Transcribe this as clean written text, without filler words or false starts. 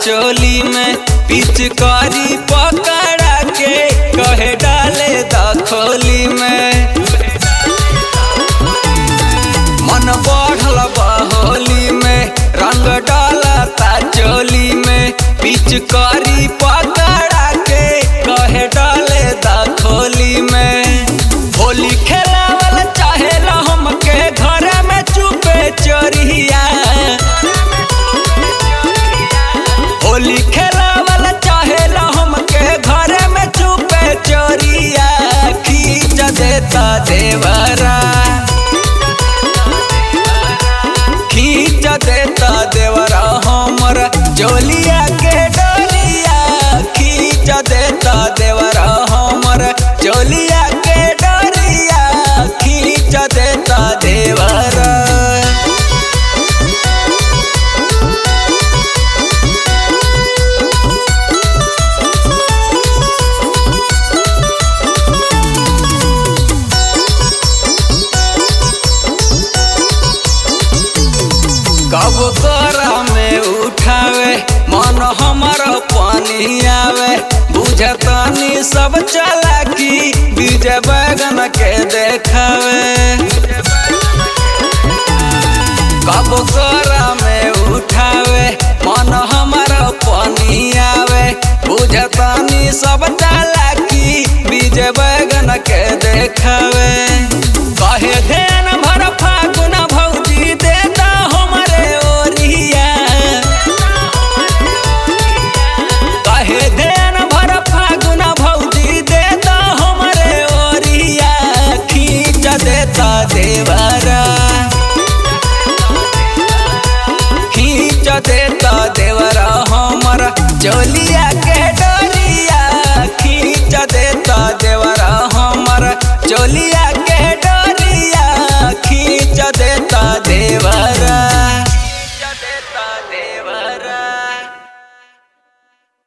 चोली में पिचकारी पकड़ा के कहे डाले दखोली में। मन बढ़ल बहोली में रंग डालता चोली में पिचकारी पकड़ा के कहे डाले दखोली में। होली खेलावल चाहेला हमके घर में चुपे चोरिया। होली खेलावल चाहेला हमके घर में चुपे चोरिया। खींच देता देवरा, खींच देता देवरा हमर चोलिया के डोरिया। खींच देता देवरा हमर चोलिया के डोरिया। खींच देता देवरा। कब तोरा में उठावे मन हमर पानी आवे। बुझतानी सब चालाकी विजय बैगन के देखावे। कब तोरा में उठावे मन हमर पानी आवे। बुझतानी सब चालाकी विजय बैगन के देखावे। कहे ध्यान भर फागुन भौजी देता हमरे ओरिया। कहे ध्यान भर फागुन भौजी देता हमरे ओरिया। खींच देता देवरा, खींच देता देवरा हमर चोलिया के डोरिया। खींच देता देवरा हमर चोलिया